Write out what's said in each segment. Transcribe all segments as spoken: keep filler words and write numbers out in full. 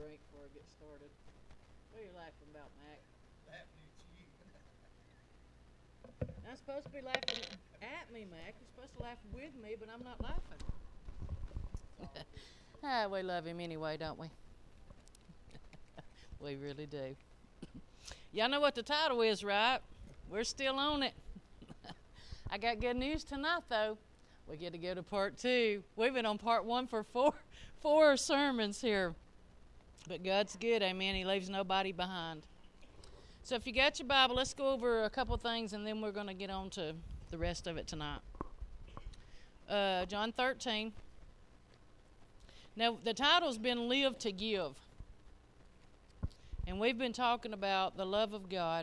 drink before I get started. What are you laughing about, Mac? Laughing at you. I'm supposed to be laughing at me, Mac. You're supposed to laugh with me, but I'm not laughing. Ah, we love him anyway, don't we? We really do. Y'all know what the title is, right? We're still on it. I got good news tonight, though. We get to go to part two. We've been on part one for four, four sermons here. But God's good, amen. He leaves nobody behind. So if you got your Bible, let's go over a couple things, and then we're going to get on to the rest of it tonight. Uh, John thirteen. Now, the title's been Live to Give. And we've been talking about the love of God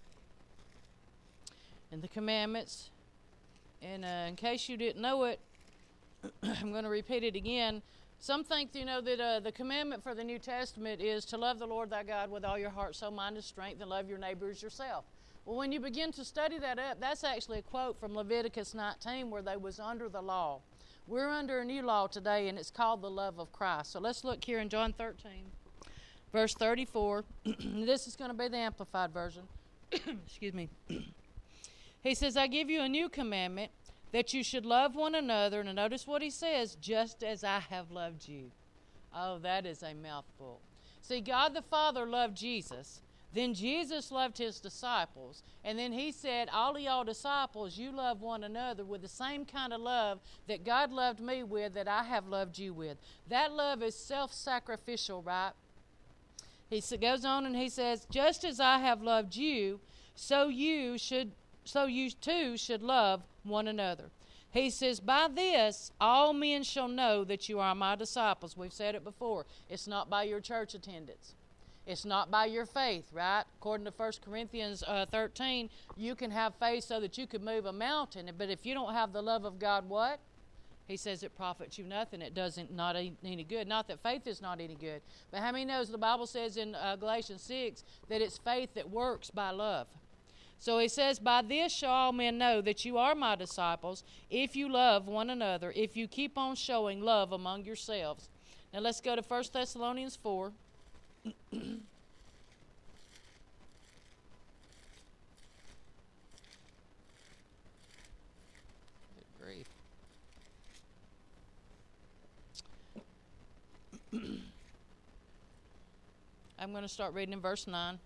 and the commandments. And uh, in case you didn't know it, I'm going to repeat it again. Some think, you know, that uh, the commandment for the New Testament is to love the Lord thy God with all your heart, soul, mind, and strength, and love your neighbor as yourself. Well, when you begin to study that up, that's actually a quote from Leviticus nineteen, where they was under the law. We're under a new law today, and it's called the love of Christ. So let's look here in John thirteen, verse thirty-four. This is going to be the Amplified version. Excuse me. He says, I give you a new commandment, that you should love one another. And notice what he says, just as I have loved you. Oh, that is a mouthful. See, God the Father loved Jesus. Then Jesus loved his disciples. And then he said, all of y'all disciples, you love one another with the same kind of love that God loved me with, that I have loved you with. That love is self-sacrificial, right? He goes on and he says, just as I have loved you, so you should, so you too should love one another. He says, by this all men shall know that you are my disciples. We've said it before. It's not by your church attendance. It's not by your faith, right? According to First Corinthians uh, thirteen, you can have faith so that you could move a mountain. But if you don't have the love of God, what? He says it profits you nothing. It doesn't not any good. Not that faith is not any good. But how many knows the Bible says in uh, Galatians six that it's faith that works by love? So he says, by this shall all men know that you are my disciples, if you love one another, if you keep on showing love among yourselves. Now let's go to First Thessalonians four. Good grief. I'm going to start reading in verse nine.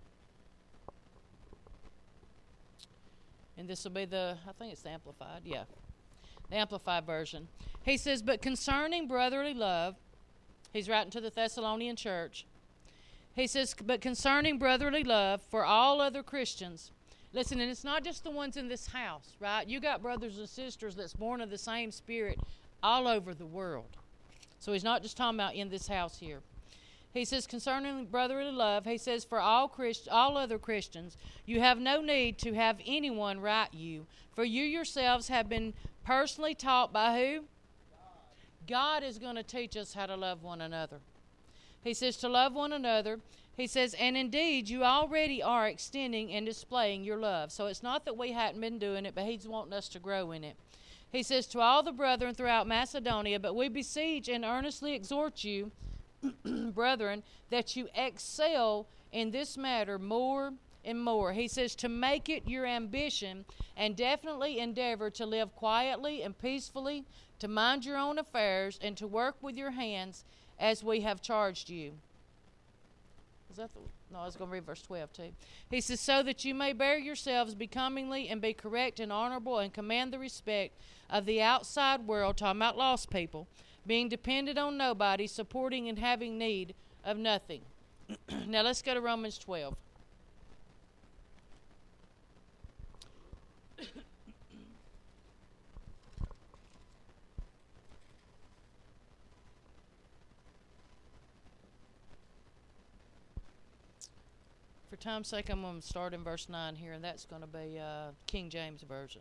And this will be the, I think it's the Amplified, yeah, the Amplified version. He says, but concerning brotherly love, he's writing to the Thessalonian church. He says, but concerning brotherly love for all other Christians, listen, and it's not just the ones in this house, right? You got brothers and sisters that's born of the same spirit all over the world. So he's not just talking about in this house here. He says, concerning brotherly love, he says, for all Christ, all other Christians, you have no need to have anyone write you, for you yourselves have been personally taught by who? God. God is going to teach us how to love one another. He says to love one another. He says, and indeed, you already are extending and displaying your love. So it's not that we hadn't been doing it, but he's wanting us to grow in it. He says, to all the brethren throughout Macedonia, but we beseech and earnestly exhort you, brethren, that you excel in this matter more and more. He says to make it your ambition and definitely endeavor to live quietly and peacefully, to mind your own affairs, and to work with your hands as we have charged you. Is that the, no, I was going to read verse twelve too. He says, so that you may bear yourselves becomingly and be correct and honorable and command the respect of the outside world, talking about lost people, being dependent on nobody, supporting and having need of nothing. Now let's go to Romans twelve. For time's sake, I'm going to start in verse nine here, and that's going to be uh, King James Version.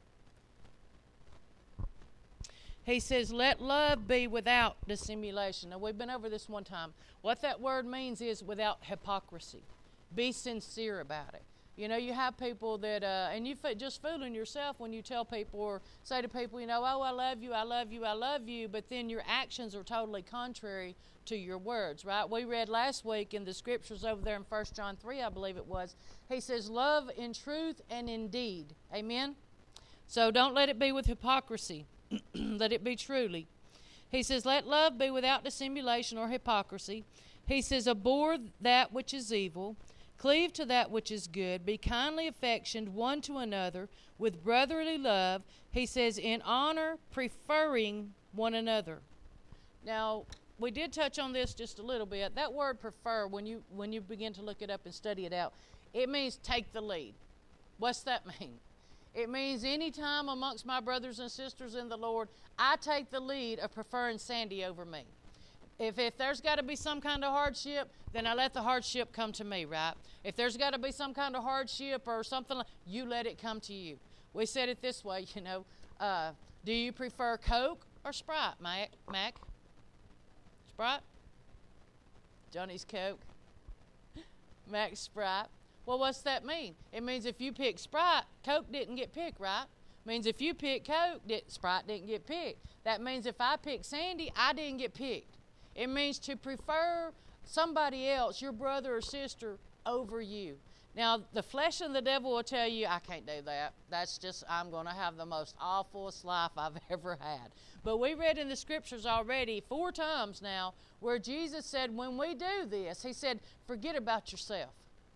He says, let love be without dissimulation. Now, we've been over this one time. What that word means is without hypocrisy. Be sincere about it. You know, you have people that, uh, and you f- just fooling yourself when you tell people or say to people, you know, oh, I love you, I love you, I love you, but then your actions are totally contrary to your words, right? We read last week in the scriptures over there in First John three, I believe it was. He says, love in truth and in deed. Amen? So don't let it be with hypocrisy. Let it be truly. He says, let love be without dissimulation or hypocrisy. He says, abhor that which is evil. Cleave to that which is good. Be kindly affectioned one to another with brotherly love. He says, in honor, preferring one another. Now, we did touch on this just a little bit. That word prefer, when you when you begin to look it up and study it out, it means take the lead. What's that mean? It means any time amongst my brothers and sisters in the Lord, I take the lead of preferring Sandy over me. If if there's got to be some kind of hardship, then I let the hardship come to me, right? If there's got to be some kind of hardship or something, like, you let it come to you. We said it this way, you know. Uh, do you prefer Coke or Sprite, Mac? Mac? Sprite? Johnny's Coke. Mac's Sprite. Well, what's that mean? It means if you pick Sprite, Coke didn't get picked, right? It means if you pick Coke, Sprite didn't get picked. That means if I pick Sandy, I didn't get picked. It means to prefer somebody else, your brother or sister, over you. Now, the flesh and the devil will tell you, I can't do that. That's just, I'm going to have the most awfulest life I've ever had. But we read in the scriptures already four times now where Jesus said, when we do this, he said, forget about yourself.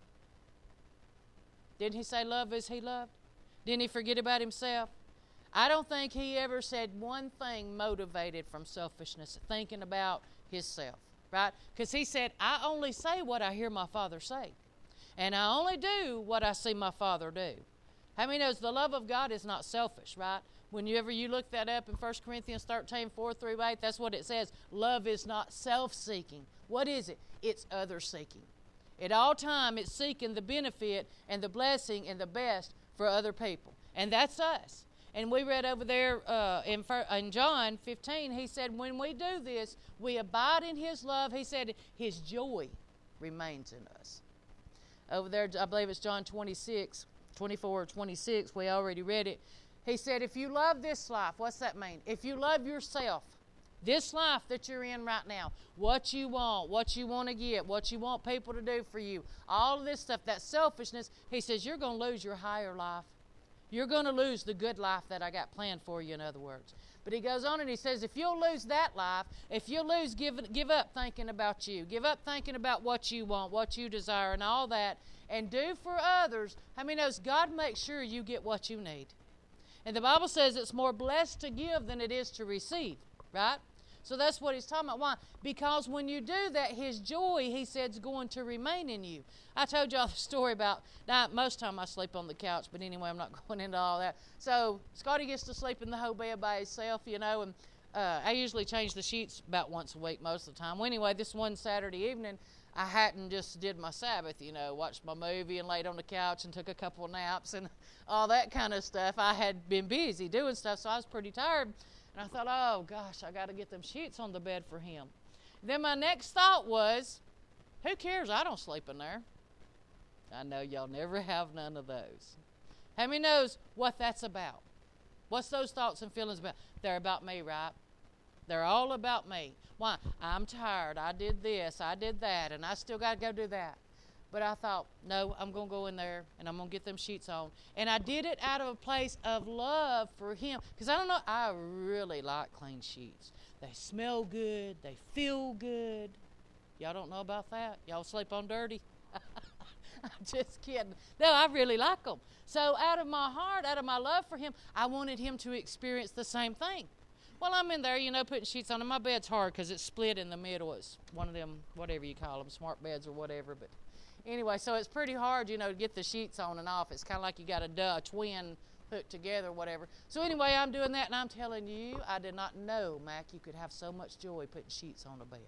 Didn't he say love as he loved? Didn't he forget about himself? I don't think he ever said one thing motivated from selfishness, thinking about himself, right? Because he said, I only say what I hear my Father say, and I only do what I see my Father do. How many knows the love of God is not selfish, right? Whenever you look that up in First Corinthians thirteen, four through eight, that's what it says. Love is not self-seeking. What is it? It's other-seeking. At all time, it's seeking the benefit and the blessing and the best for other people. And that's us. And we read over there uh, in, in John fifteen, he said, when we do this, we abide in his love. He said his joy remains in us. Over there, I believe it's John twenty-six, twenty-four or twenty-six, we already read it. He said, if you love this life, what's that mean? If you love yourself, this life that you're in right now, what you want, what you want to get, what you want people to do for you, all of this stuff, that selfishness, he says, you're going to lose your higher life. You're going to lose the good life that I got planned for you, in other words. But he goes on and he says, if you'll lose that life, if you'll lose, give, give up thinking about you, give up thinking about what you want, what you desire, and all that, and do for others, how many knows God makes sure you get what you need? And the Bible says it's more blessed to give than it is to receive, right? So that's what he's talking about. Why? Because when you do that, his joy, he said, is going to remain in you. I told y'all the story about, now most time I sleep on the couch, but anyway, I'm not going into all that. So Scotty gets to sleep in the whole bed by himself, you know, and uh, I usually change the sheets about once a week most of the time. Well, anyway, this one Saturday evening, I hadn't just did my Sabbath, you know, watched my movie and laid on the couch and took a couple of naps and all that kind of stuff. I had been busy doing stuff, so I was pretty tired. And I thought, oh, gosh, I got to get them sheets on the bed for him. Then my next thought was, who cares? I don't sleep in there. I know y'all never have none of those. How many knows what that's about? What's those thoughts and feelings about? They're about me, right? They're all about me. Why? I'm tired. I did this. I did that. And I still got to go do that. But I thought, no, I'm going to go in there, and I'm going to get them sheets on. And I did it out of a place of love for him. Because I don't know, I really like clean sheets. They smell good. They feel good. Y'all don't know about that? Y'all sleep on dirty? I'm just kidding. No, I really like them. So out of my heart, out of my love for him, I wanted him to experience the same thing. Well, I'm in there, you know, putting sheets on, and my bed's hard because it's split in the middle. It's one of them, whatever you call them, smart beds or whatever, but... Anyway, so it's pretty hard, you know, to get the sheets on and off. It's kind of like you got a, duh, a twin hooked together or whatever. So anyway, I'm doing that, and I'm telling you, I did not know, Mac, you could have so much joy putting sheets on a bed.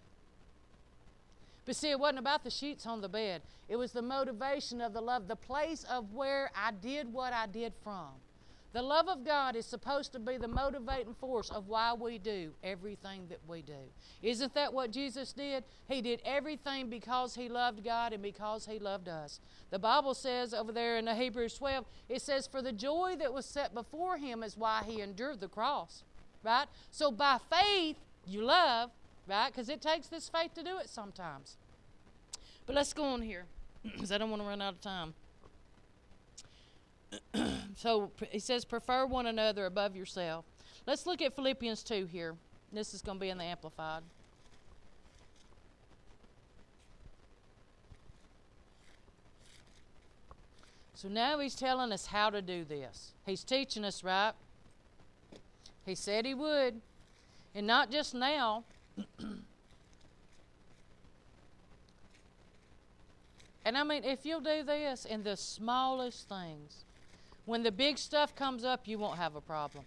But see, it wasn't about the sheets on the bed. It was the motivation of the love, the place of where I did what I did from. The love of God is supposed to be the motivating force of why we do everything that we do. Isn't that what Jesus did? He did everything because He loved God and because He loved us. The Bible says over there in the Hebrews twelve, it says, for the joy that was set before Him is why He endured the cross. Right? So by faith, you love, right? Because it takes this faith to do it sometimes. But let's go on here, because I don't want to run out of time. So he says, prefer one another above yourself. Let's look at Philippians two here. This is going to be in the Amplified. So now he's telling us how to do this. He's teaching us, right? He said he would. And not just now. And I mean, if you'll do this in the smallest things, when the big stuff comes up, you won't have a problem.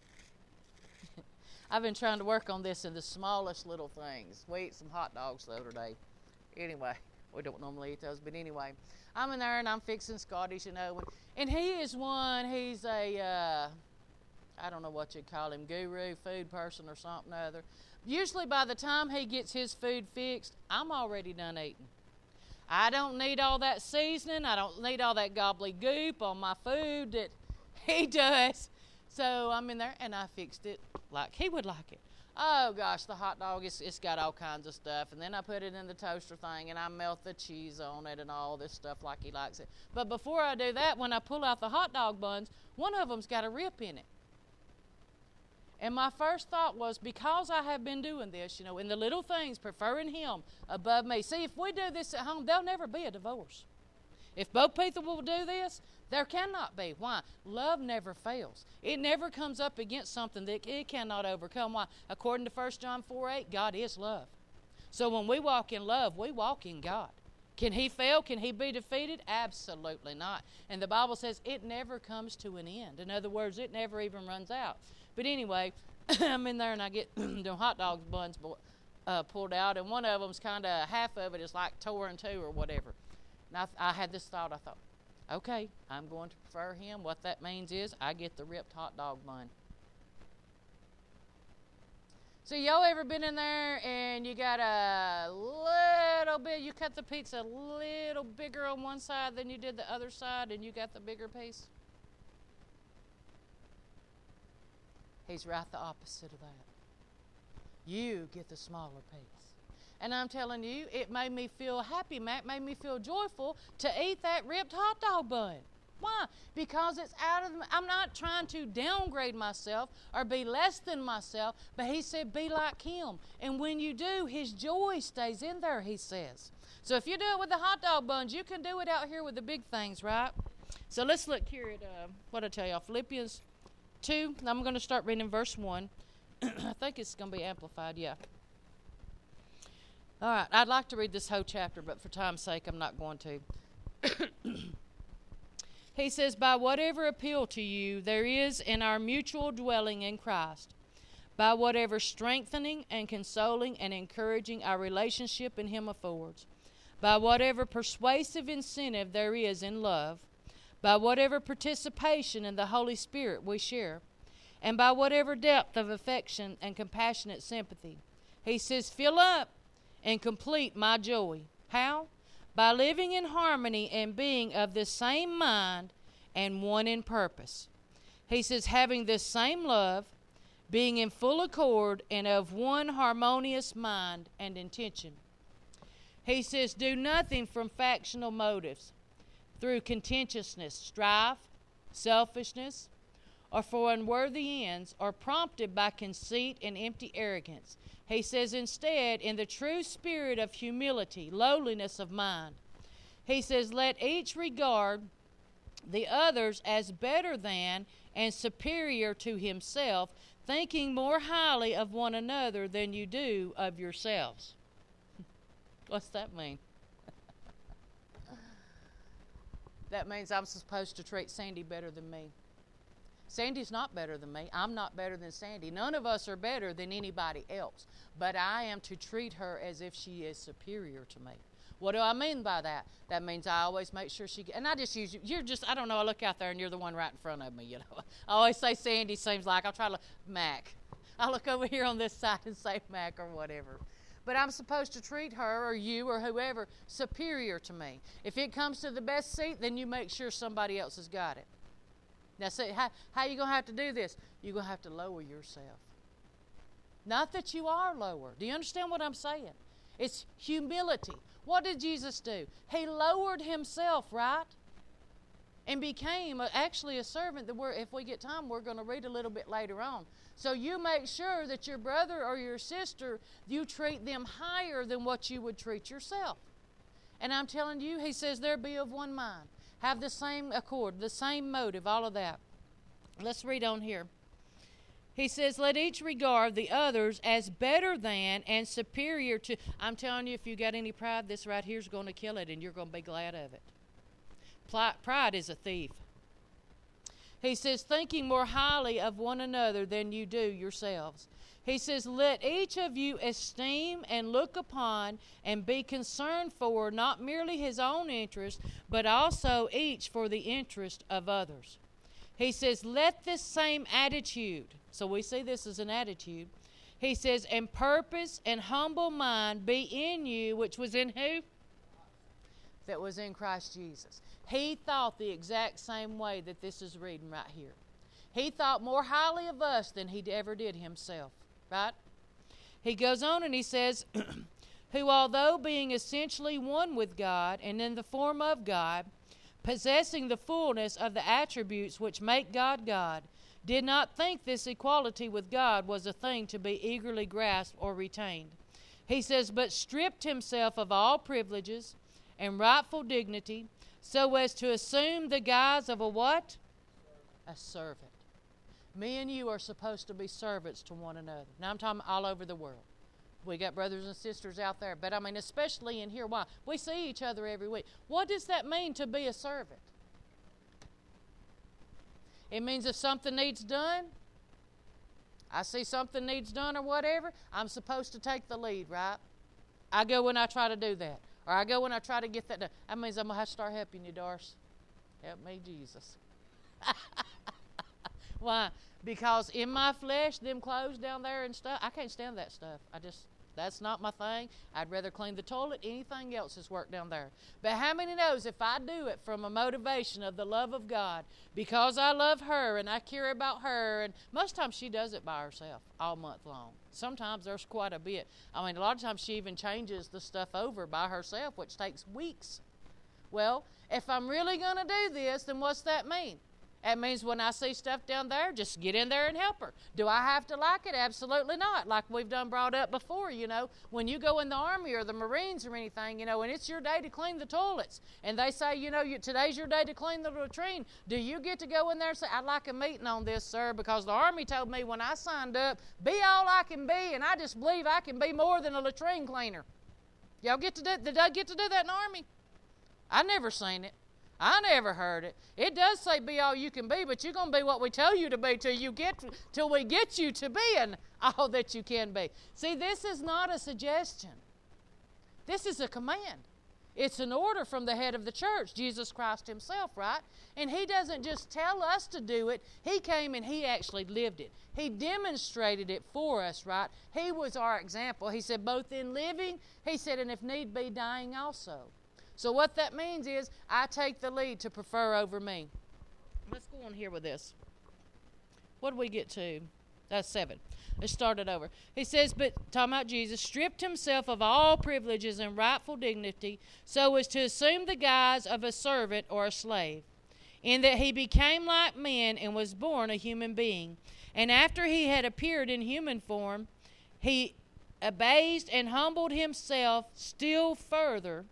I've been trying to work on this in the smallest little things. We ate some hot dogs the other day. Anyway, we don't normally eat those, but anyway, I'm in there and I'm fixing Scotty's, you know. And he is one, he's a, uh, I don't know what you'd call him, guru, food person or something or other. Usually by the time he gets his food fixed, I'm already done eating. I don't need all that seasoning. I don't need all that gobbledygook on my food that he does. So I'm in there, and I fixed it like he would like it. Oh, gosh, the hot dog, it's, it's got all kinds of stuff. And then I put it in the toaster thing, and I melt the cheese on it and all this stuff like he likes it. But before I do that, when I pull out the hot dog buns, one of them's got a rip in it. And my first thought was, because I have been doing this, you know, in the little things, preferring him above me. See, if we do this at home, there'll never be a divorce. If both people will do this, there cannot be. Why? Love never fails. It never comes up against something that it cannot overcome. Why? According to First John four eight, God is love. So when we walk in love, we walk in God. Can he fail? Can he be defeated? Absolutely not. And the Bible says it never comes to an end. In other words, it never even runs out. But anyway, I'm in there and I get the hot dog buns uh, pulled out, and one of them's kind of, half of it is like tore in two or whatever. And I, I had this thought, I thought, okay, I'm going to prefer him. What that means is I get the ripped hot dog bun. So y'all ever been in there and you got a little bit, you cut the pizza a little bigger on one side than you did the other side, and you got the bigger piece? He's right the opposite of that. You get the smaller piece. And I'm telling you, it made me feel happy, Matt, made me feel joyful to eat that ripped hot dog bun. Why? Because it's out of, I'm not trying to downgrade myself or be less than myself, but he said be like him. And when you do, his joy stays in there, he says. So if you do it with the hot dog buns, you can do it out here with the big things, right? So let's look here at, uh, what I tell y'all, Philippians two. I'm going to start reading verse one. I think it's going to be amplified, yeah. All right, I'd like to read this whole chapter, but for time's sake, I'm not going to. He says, by whatever appeal to you there is in our mutual dwelling in Christ, by whatever strengthening and consoling and encouraging our relationship in him affords, by whatever persuasive incentive there is in love, by whatever participation in the Holy Spirit we share, and by whatever depth of affection and compassionate sympathy. He says, fill up and complete my joy. How? By living in harmony and being of the same mind and one in purpose. He says, having this same love, being in full accord and of one harmonious mind and intention. He says, do nothing from factional motives, through contentiousness, strife, selfishness, or for unworthy ends, or prompted by conceit and empty arrogance. He says, instead, in the true spirit of humility, lowliness of mind. He says, let each regard the others as better than and superior to himself, thinking more highly of one another than you do of yourselves. What's that mean? That means I'm supposed to treat Sandy better than me. Sandy's not better than me. I'm not better than Sandy. None of us are better than anybody else. But I am to treat her as if she is superior to me. What do I mean by that? That means I always make sure she, and I just use you. You're just, I don't know, I look out there and you're the one right in front of me, you know. I always say Sandy seems like, I'll try to look, Mac. I look over here on this side and say Mac or whatever. But I'm supposed to treat her or you or whoever superior to me. If it comes to the best seat, then you make sure somebody else has got it. Now, see, how, how are you going to have to do this? You're going to have to lower yourself. Not that you are lower. Do you understand what I'm saying? It's humility. What did Jesus do? He lowered himself, right? And became a, actually a servant that we're, if we get time, we're going to read a little bit later on. So you make sure that your brother or your sister, you treat them higher than what you would treat yourself. And I'm telling you, he says there be of one mind. Have the same accord, the same motive, all of that. Let's read on here. He says, let each regard the others as better than and superior to. I'm telling you, if you got any pride, this right here is going to kill it, and you're going to be glad of it. Pride is a thief. He says, thinking more highly of one another than you do yourselves. He says, let each of you esteem and look upon and be concerned for not merely his own interest, but also each for the interest of others. He says, let this same attitude, so we see this as an attitude. He says, and purpose and humble mind be in you, which was in who? That was in Christ Jesus. He thought the exact same way that this is reading right here. He thought more highly of us than he ever did himself, right? He goes on and he says, who although being essentially one with God and in the form of God, possessing the fullness of the attributes which make God God, did not think this equality with God was a thing to be eagerly grasped or retained. He says, but stripped himself of all privileges and rightful dignity, so as to assume the guise of a what? A servant. Me and you are supposed to be servants to one another. Now I'm talking all over the world. We got brothers and sisters out there, but I mean especially in here. Why? We see each other every week. What does that mean to be a servant? It means if something needs done, I see something needs done or whatever, I'm supposed to take the lead, right? I go when I try to do that. Or I go when I try to get that done. That means I'm going to have to start helping you, Doris. Help me, Jesus. Why? Because in my flesh, them clothes down there and stuff, I can't stand that stuff. I just, that's not my thing. I'd rather clean the toilet. Anything else is work down there. But how many knows if I do it from a motivation of the love of God, because I love her and I care about her, and most times she does it by herself all month long. Sometimes there's quite a bit. I mean, a lot of times she even changes the stuff over by herself, which takes weeks. Well, if I'm really going to do this, then what's that mean? That means when I see stuff down there, just get in there and help her. Do I have to like it? Absolutely not. Like we've done brought up before, you know, when you go in the Army or the Marines or anything, you know, and it's your day to clean the toilets, and they say, you know, you, today's your day to clean the latrine. Do you get to go in there and say, I'd like a meeting on this, sir, because the Army told me when I signed up, be all I can be, and I just believe I can be more than a latrine cleaner. Y'all get to do, did I get to do that in the Army? I never seen it. I never heard it. It does say be all you can be, but you're going to be what we tell you to be till you get till we get you to being all that you can be. See, this is not a suggestion. This is a command. It's an order from the head of the church, Jesus Christ himself, right? And he doesn't just tell us to do it. He came and he actually lived it. He demonstrated it for us, right? He was our example. He said both in living, he said, and if need be, dying also. So what that means is I take the lead to prefer over me. Let's go on here with this. What do we get to? That's seven. Let's start it over. He says, but talking about Jesus, stripped himself of all privileges and rightful dignity so as to assume the guise of a servant or a slave, in that he became like men and was born a human being. And after he had appeared in human form, he abased and humbled himself still further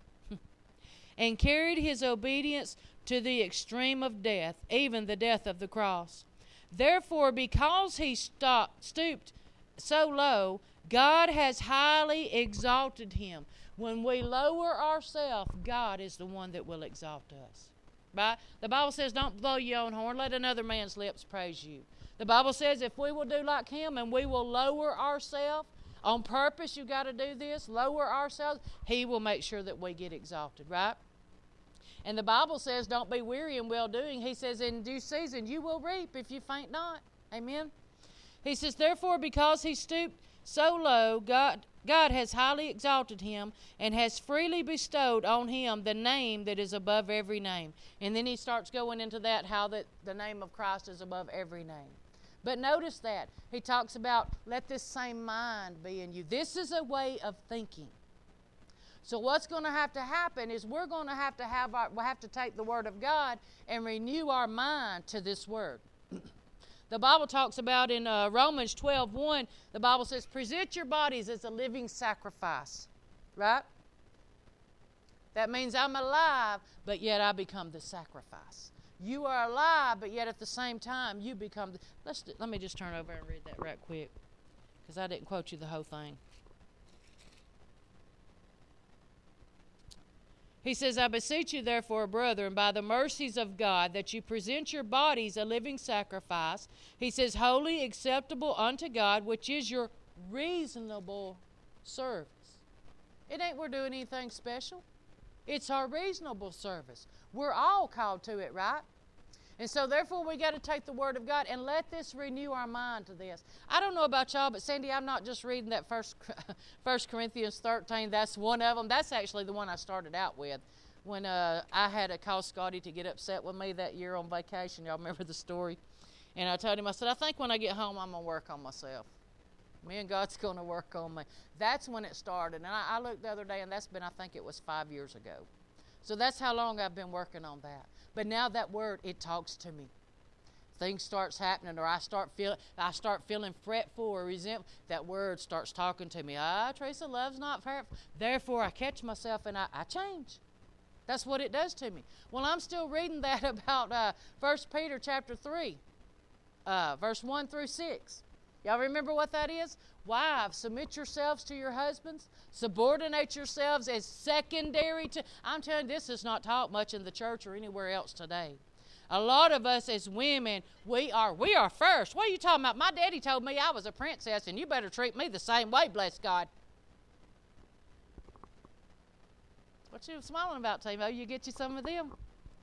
and carried his obedience to the extreme of death, even the death of the cross. Therefore, because he stopped, stooped so low, God has highly exalted him. When we lower ourselves, God is the one that will exalt us. Right? The Bible says, don't blow your own horn. Let another man's lips praise you. The Bible says if we will do like him and we will lower ourselves, On purpose, you got to do this. Lower ourselves. He will make sure that we get exalted, right? And the Bible says, don't be weary in well-doing. He says, in due season you will reap if you faint not. Amen? He says, therefore, because he stooped so low, God, God has highly exalted him and has freely bestowed on him the name that is above every name. And then he starts going into that, how that the name of Christ is above every name. But notice that. He talks about, let this same mind be in you. This is a way of thinking. So what's going to have to happen is we're going to have to have our, we'll have to take the Word of God and renew our mind to this Word. The Bible talks about in uh, Romans twelve one, the Bible says, present your bodies as a living sacrifice. Right? That means I'm alive, but yet I become the sacrifice. You are alive, but yet at the same time you become the... Let's, let me just turn over and read that right quick, because I didn't quote you the whole thing. He says, I beseech you therefore, brethren, by the mercies of God, that you present your bodies a living sacrifice. He says, holy, acceptable unto God, which is your reasonable service. It ain't we're doing anything special. It's our reasonable service. We're all called to it, right? And so therefore we got to take the Word of God and let this renew our mind to this. I don't know about y'all, but Sandy, I'm not just reading that first, First Corinthians thirteen. That's one of them. That's actually the one I started out with when uh, I had to call Scotty to get upset with me that year on vacation. Y'all remember the story? And I told him, I said, I think when I get home I'm going to work on myself. Me and God's going to work on me. That's when it started. And I, I looked the other day, and that's been, I think it was five years ago. So that's how long I've been working on that. But now that Word, it talks to me. Things starts happening, or I start feeling, I start feeling fretful or resentful. That Word starts talking to me. Ah, Teresa, love's not fair. Therefore, I catch myself and I, I change. That's what it does to me. Well, I'm still reading that about uh, First Peter chapter three, uh, verse one through six. Y'all remember what that is? Wives, submit yourselves to your husbands. Subordinate yourselves as secondary to... I'm telling you, this is not taught much in the church or anywhere else today. A lot of us as women, we are we are first. What are you talking about? My daddy told me I was a princess, and you better treat me the same way, bless God. What you smiling about, Timo? You get you some of them?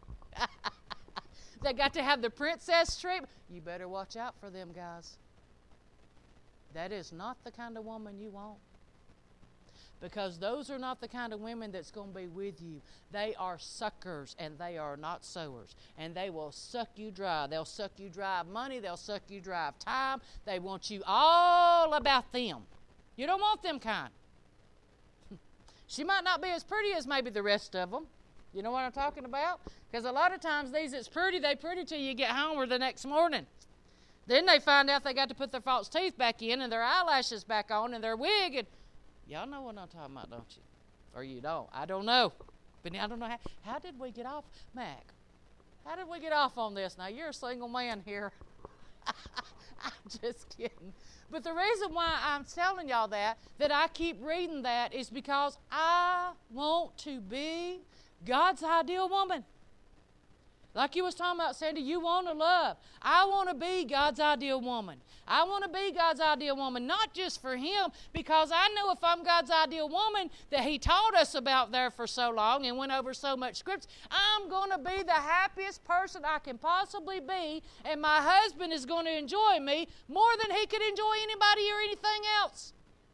They got to have the princess treatment. You better watch out for them, guys. That is not the kind of woman you want. Because those are not the kind of women that's going to be with you. They are suckers and they are not sowers. And they will suck you dry. They'll suck you dry of money. They'll suck you dry of time. They want you all about them. You don't want them kind. She might not be as pretty as maybe the rest of them. You know what I'm talking about? Because a lot of times these that's pretty, they pretty till you get home or the next morning. Then they find out they got to put their false teeth back in and their eyelashes back on and their wig. And y'all know what I'm talking about, don't you? Or you don't. I don't know. But I don't know how. How did we get off? Mac, how did we get off on this? Now, you're a single man here. I'm just kidding. But the reason why I'm telling y'all that, that I keep reading that, is because I want to be God's ideal woman. Like you was talking about, Sandy, you want to love. I want to be God's ideal woman. I want to be God's ideal woman, not just for Him, because I know if I'm God's ideal woman that He taught us about there for so long and went over so much scripts, I'm going to be the happiest person I can possibly be, and my husband is going to enjoy me more than he could enjoy anybody or anything else.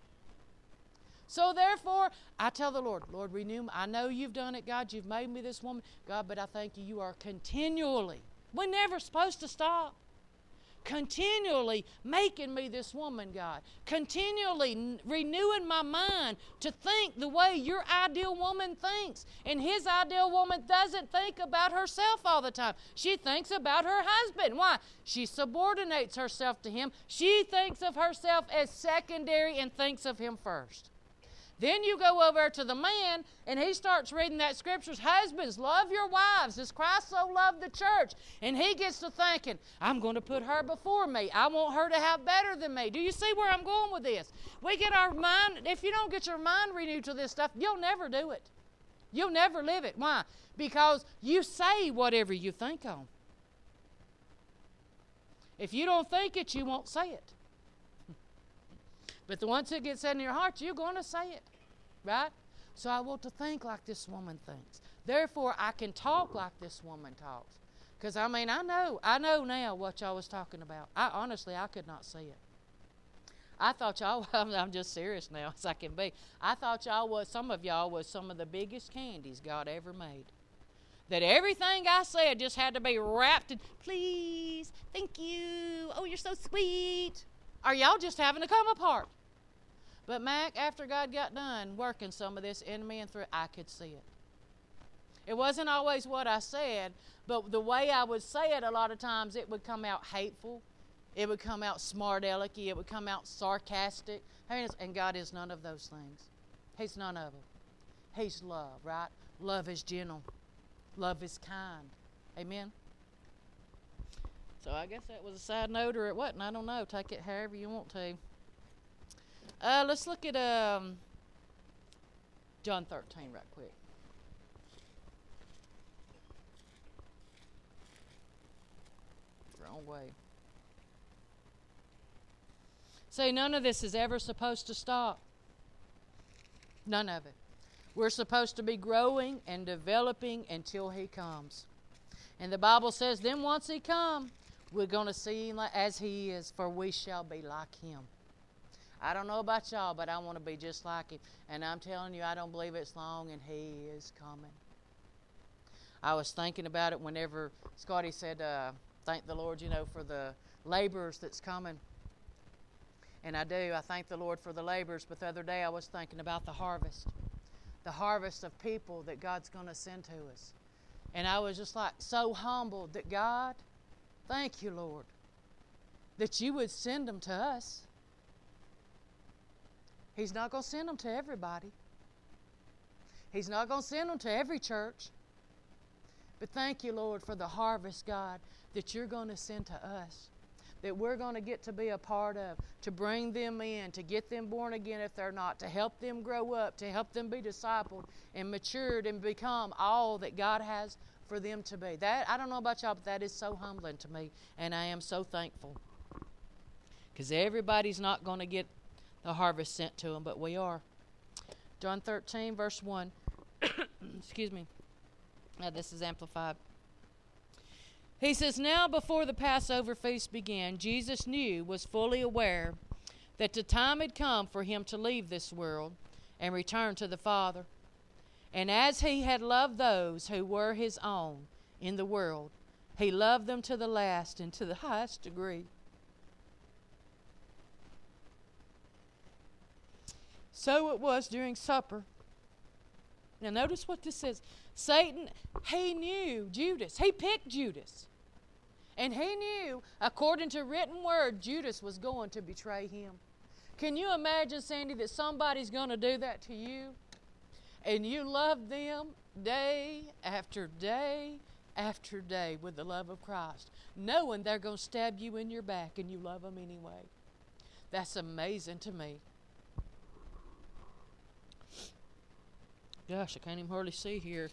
So therefore, I tell the Lord, Lord, renew me. I know you've done it, God. You've made me this woman. God, but I thank you. You are continually, we're never supposed to stop. Continually making me this woman, God. Continually n- renewing my mind to think the way your ideal woman thinks. And His ideal woman doesn't think about herself all the time. She thinks about her husband. Why? She subordinates herself to him. She thinks of herself as secondary and thinks of him first. Then you go over to the man, and he starts reading that scriptures. Husbands, love your wives as Christ so loved the church. And he gets to thinking, I'm going to put her before me. I want her to have better than me. Do you see where I'm going with this? We get our mind, if you don't get your mind renewed to this stuff, you'll never do it. You'll never live it. Why? Because you say whatever you think on. If you don't think it, you won't say it. But the once it gets in your heart, you're going to say it, right? So I want to think like this woman thinks. Therefore, I can talk like this woman talks. Because, I mean, I know, I know now what y'all was talking about. I honestly, I could not see it. I thought y'all, I'm just serious now as I can be. I thought y'all was, some of y'all was some of the biggest candies God ever made. That everything I said just had to be wrapped in, please, thank you, oh, you're so sweet. Or y'all just having to come apart. But Mac, after God got done working some of this in me and through, I could see it. It wasn't always what I said, but the way I would say it a lot of times, it would come out hateful. It would come out smart-alecky. It would come out sarcastic. I mean, and God is none of those things. He's none of them. He's love, right? Love is gentle. Love is kind. Amen? So I guess that was a side note, or it wasn't. I don't know. Take it however you want to. Uh, let's look at um, John thirteen right quick. Wrong way. See, none of this is ever supposed to stop. None of it. We're supposed to be growing and developing until He comes. And the Bible says, then once He comes, we're going to see Him as He is, for we shall be like Him. I don't know about y'all, but I want to be just like Him. And I'm telling you, I don't believe it's long, and He is coming. I was thinking about it whenever Scotty said, uh, thank the Lord, you know, for the laborers that's coming. And I do. I thank the Lord for the laborers. But the other day I was thinking about the harvest. The harvest of people that God's going to send to us. And I was just like so humbled that God, thank you, Lord, that you would send them to us. He's not going to send them to everybody. He's not going to send them to every church. But thank you, Lord, for the harvest, God, that you're going to send to us, that we're going to get to be a part of, to bring them in, to get them born again if they're not, to help them grow up, to help them be discipled and matured and become all that God has for them to be. That, I don't know about y'all, but that is so humbling to me, and I am so thankful. Because everybody's not going to get the harvest sent to them, but we are. John thirteen, verse one. Excuse me. Now, this is amplified. He says, now before the Passover feast began, Jesus knew, was fully aware, that the time had come for Him to leave this world and return to the Father. And as He had loved those who were His own in the world, He loved them to the last and to the highest degree. So it was during supper. Now notice what this says. Satan, he knew Judas. He picked Judas. And he knew, according to written word, Judas was going to betray him. Can you imagine, Sandy, that somebody's going to do that to you? And you love them day after day after day with the love of Christ, knowing they're going to stab you in your back and you love them anyway. That's amazing to me. Gosh, I can't even hardly see here.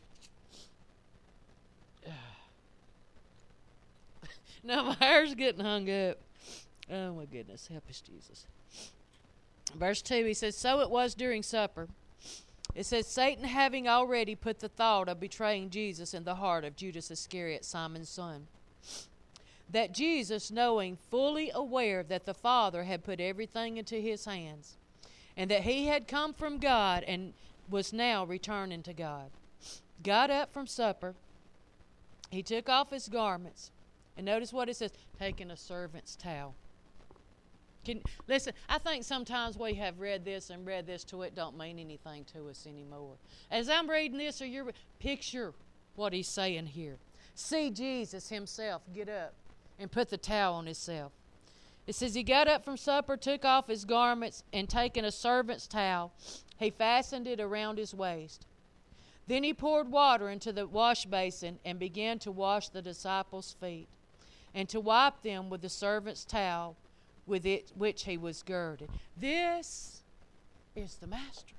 Now my hair's getting hung up. Oh my goodness, help us, Jesus. Verse two, he says, so it was during supper. It says, Satan having already put the thought of betraying Jesus in the heart of Judas Iscariot, Simon's son, that Jesus, knowing, fully aware that the Father had put everything into His hands, and that He had come from God and was now returning to God, got up from supper. He took off His garments. And notice what it says, taking a servant's towel. Can, listen, I think sometimes we have read this and read this till it don't mean anything to us anymore. As I'm reading this, or you're, picture what he's saying here. See Jesus Himself get up and put the towel on Himself. It says He got up from supper, took off His garments, and taking a servant's towel, He fastened it around His waist. Then He poured water into the wash basin and began to wash the disciples' feet, and to wipe them with the servant's towel with it which He was girded. This is the Master.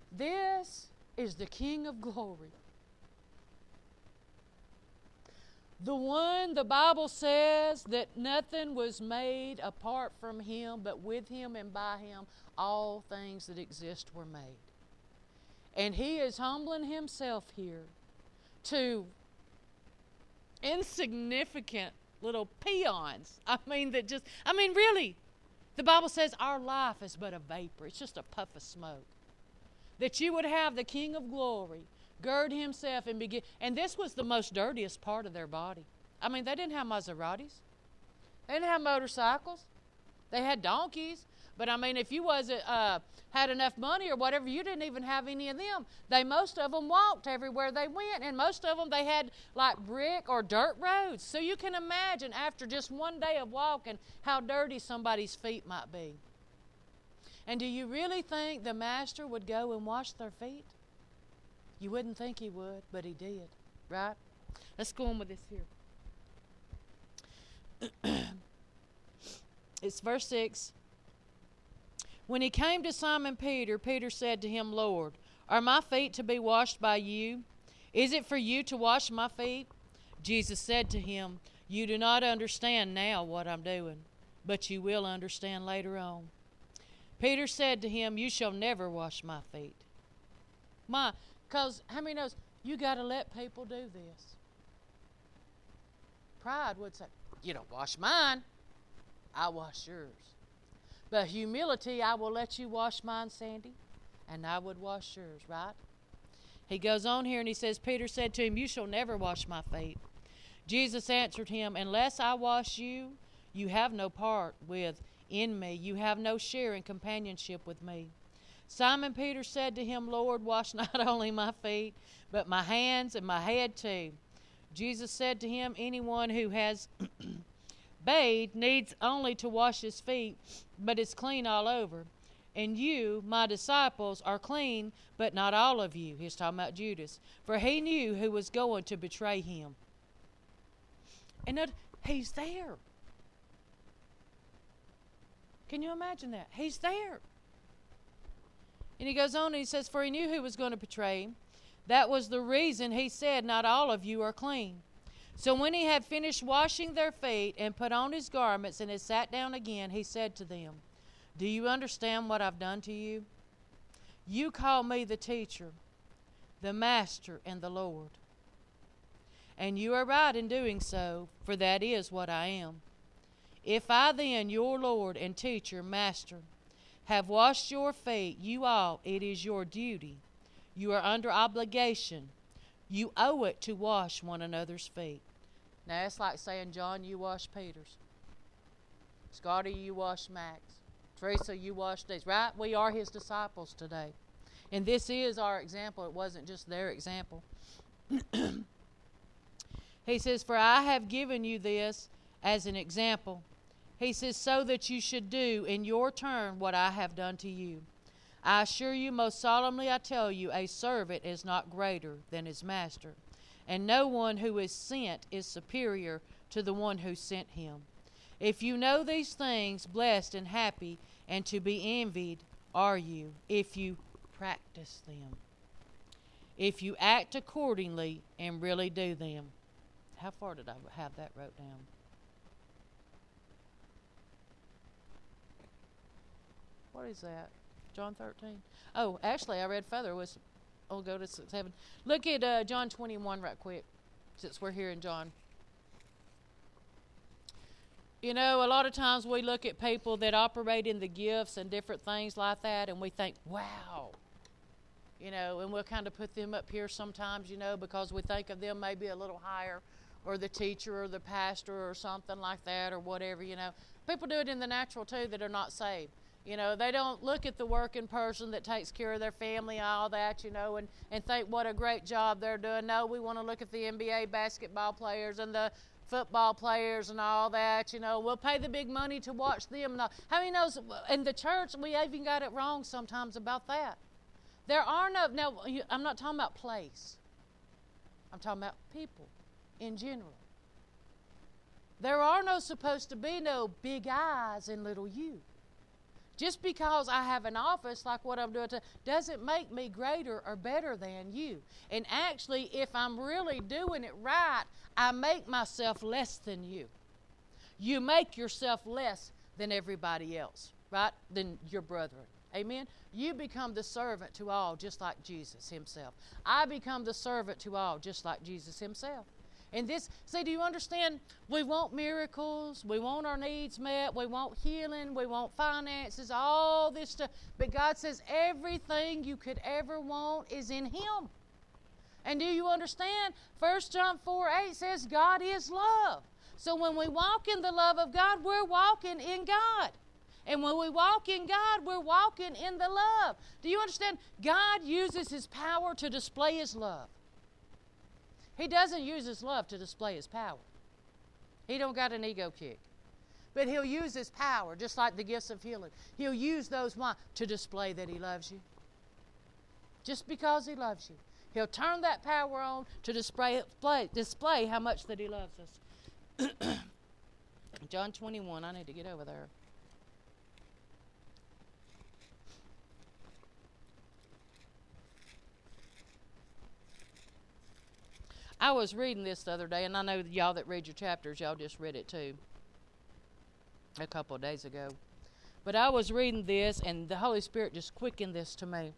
This is the King of glory. The one, the Bible says that nothing was made apart from him, but with him and by him all things that exist were made. And he is humbling himself here to insignificant little peons. I mean, that just, I mean, really, the Bible says our life is but a vapor. It's just a puff of smoke. That you would have the King of Glory gird himself and begin. And this was the most dirtiest part of their body. I mean, they didn't have Maseratis. They didn't have motorcycles. They had donkeys. But I mean, if you wasn't uh, had enough money or whatever, you didn't even have any of them. They most of them walked everywhere they went, and most of them they had like brick or dirt roads. So you can imagine after just one day of walking how dirty somebody's feet might be. And do you really think the master would go and wash their feet? You wouldn't think he would, but he did, right? Let's go on with this here. It's verse six. When he came to Simon Peter, Peter said to him, Lord, are my feet to be washed by you? Is it for you to wash my feet? Jesus said to him, you do not understand now what I'm doing, but you will understand later on. Peter said to him, you shall never wash my feet. My, because how many knows you got to let people do this? Pride would say, you don't wash mine, I wash yours. But humility, I will let you wash mine, Sandy, and I would wash yours, right? He goes on here and he says, Peter said to him, you shall never wash my feet. Jesus answered him, unless I wash you, you have no part with in me. You have no share in companionship with me. Simon Peter said to him, Lord, wash not only my feet, but my hands and my head too. Jesus said to him, anyone who has bathed needs only to wash his feet, but is clean all over. And you, my disciples, are clean, but not all of you. He's talking about Judas. For he knew who was going to betray him. And that, he's there. Can you imagine that? He's there. And he goes on and he says, for he knew who was going to betray him. That was the reason he said, not all of you are clean. So when he had finished washing their feet and put on his garments and had sat down again, he said to them, do you understand what I've done to you? You call me the teacher, the master, and the Lord. And you are right in doing so, for that is what I am. If I then, your Lord and teacher, master, have washed your feet, you ought, it is your duty. You are under obligation. You owe it to wash one another's feet. Now, it's like saying, John, you wash Peter's. Scotty, you wash Max. Teresa, you wash these. Right? We are his disciples today. And this is our example. It wasn't just their example. He says, for I have given you this as an example. He says, so that you should do in your turn what I have done to you. I assure you, most solemnly I tell you, a servant is not greater than his master, and no one who is sent is superior to the one who sent him. If you know these things, blessed and happy and to be envied are you, if you practice them, if you act accordingly and really do them. How far did I have that wrote down? What is that? John thirteen. Oh, actually, I read further. Was I'll go to seven. Look at uh, John twenty-one right quick, since we're here in John. You know, a lot of times we look at people that operate in the gifts and different things like that, and we think, wow. You know, and we'll kind of put them up here sometimes, you know, because we think of them maybe a little higher, or the teacher or the pastor or something like that, or whatever, you know. People do it in the natural, too, that are not saved. You know, they don't look at the working person that takes care of their family and all that, you know, and, and think what a great job they're doing. No, we want to look at the N B A basketball players and the football players and all that, you know. We'll pay the big money to watch them. And all. How many knows in the church we even got it wrong sometimes about that? There are no, now, I'm not talking about place. I'm talking about people in general. There are no supposed to be no big I's and little U. Just because I have an office like what I'm doing today doesn't make me greater or better than you. And actually, if I'm really doing it right, I make myself less than you. You make yourself less than everybody else, right? Than your brethren. Amen? You become the servant to all just like Jesus himself. I become the servant to all just like Jesus himself. And this, see, do you understand? We want miracles. We want our needs met. We want healing. We want finances, all this stuff. But God says everything you could ever want is in Him. And do you understand? First John four eight says God is love. So when we walk in the love of God, we're walking in God. And when we walk in God, we're walking in the love. Do you understand? God uses His power to display His love. He doesn't use His love to display His power. He don't got an ego kick. But He'll use His power, just like the gifts of healing. He'll use those why? To display that He loves you. Just because He loves you. He'll turn that power on to display, display, display how much that He loves us. John twenty-one, I need to get over there. I was reading this the other day, and I know y'all that read your chapters, y'all just read it too a couple of days ago. But I was reading this, and the Holy Spirit just quickened this to me.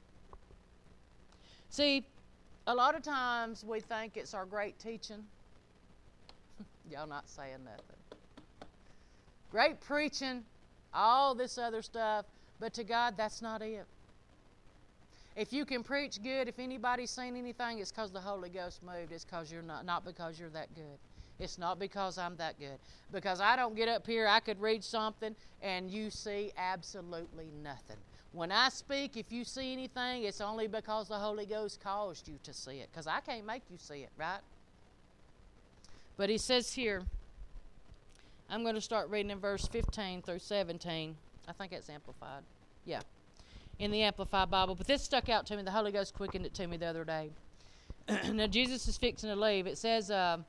See, a lot of times we think it's our great teaching. Y'all not saying nothing. Great preaching, all this other stuff, but to God, that's not it. If you can preach good, if anybody's seen anything, it's because the Holy Ghost moved. It's because you're not, not because you're that good. It's not because I'm that good. Because I don't get up here, I could read something, and you see absolutely nothing. When I speak, if you see anything, it's only because the Holy Ghost caused you to see it. Because I can't make you see it, right? But He says here, I'm going to start reading in verse fifteen through seventeen. I think it's amplified. Yeah. In the Amplified Bible, but this stuck out to me. The Holy Ghost quickened it to me the other day. Now, Jesus is fixing to leave. It says, uh,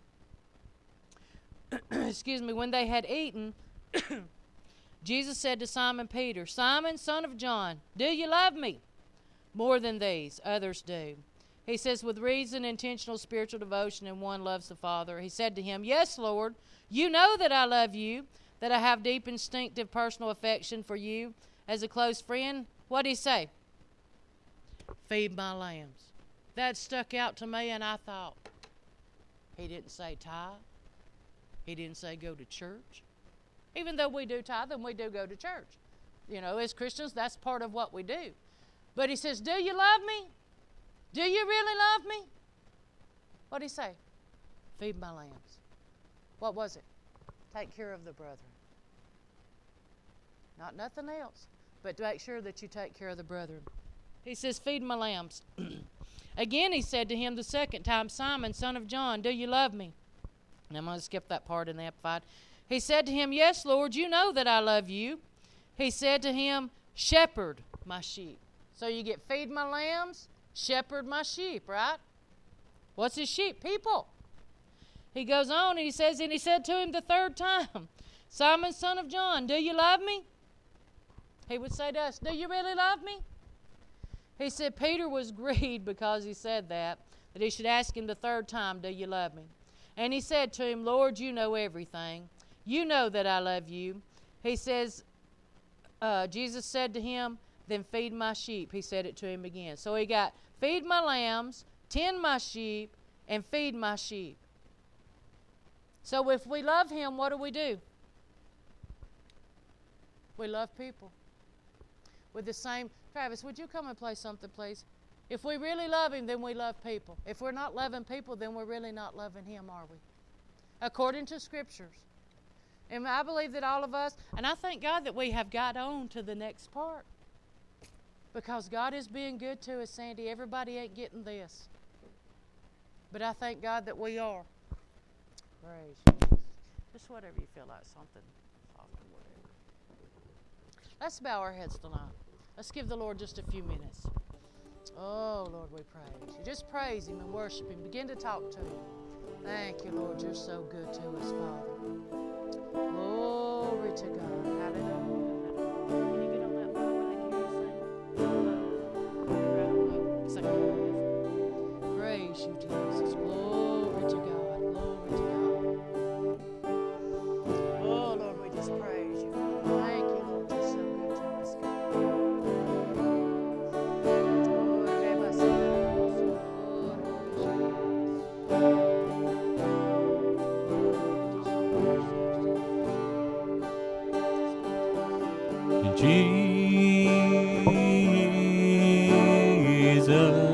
excuse me, when they had eaten, Jesus said to Simon Peter, Simon, son of John, do you love me? More than these, others do. He says, with reason, intentional spiritual devotion, and one loves the Father. He said to him, yes, Lord, you know that I love you, that I have deep instinctive personal affection for you as a close friend. What did He say? Feed my lambs. That stuck out to me, and I thought, He didn't say tithe. He didn't say go to church. Even though we do tithe and we do go to church. You know, as Christians, that's part of what we do. But He says, do you love me? Do you really love me? What did He say? Feed my lambs. What was it? Take care of the brethren. Not nothing else. But to make sure that you take care of the brethren. He says, feed my lambs. Again He said to him the second time, Simon, son of John, do you love me? And I'm going to skip that part in the Amplified. He said to him, yes, Lord, you know that I love you. He said to him, shepherd my sheep. So you get feed my lambs, shepherd my sheep, right? What's His sheep? People. He goes on and he says, and He said to him the third time, Simon, son of John, do you love me? He would say to us, do you really love me? He said Peter was grieved because he said that, that he should ask him the third time, do you love me? And he said to him, Lord, you know everything. You know that I love you. He says, uh, Jesus said to him, then feed my sheep. He said it to him again. So he got feed my lambs, tend my sheep, and feed my sheep. So if we love Him, what do we do? We love people. With the same, Travis, would you come and play something, please? If we really love Him, then we love people. If we're not loving people, then we're really not loving Him, are we? According to Scriptures. And I believe that all of us, and I thank God that we have got on to the next part. Because God is being good to us, Sandy. Everybody ain't getting this. But I thank God that we are. Praise Jesus. Just whatever you feel like, something soft or whatever. Let's bow our heads tonight. Let's give the Lord just a few minutes. Oh, Lord, we praise you. Just praise Him and worship Him. Begin to talk to Him. Thank you, Lord. You're so good to us, Father. Glory to God. Hallelujah. Can you get on that? done.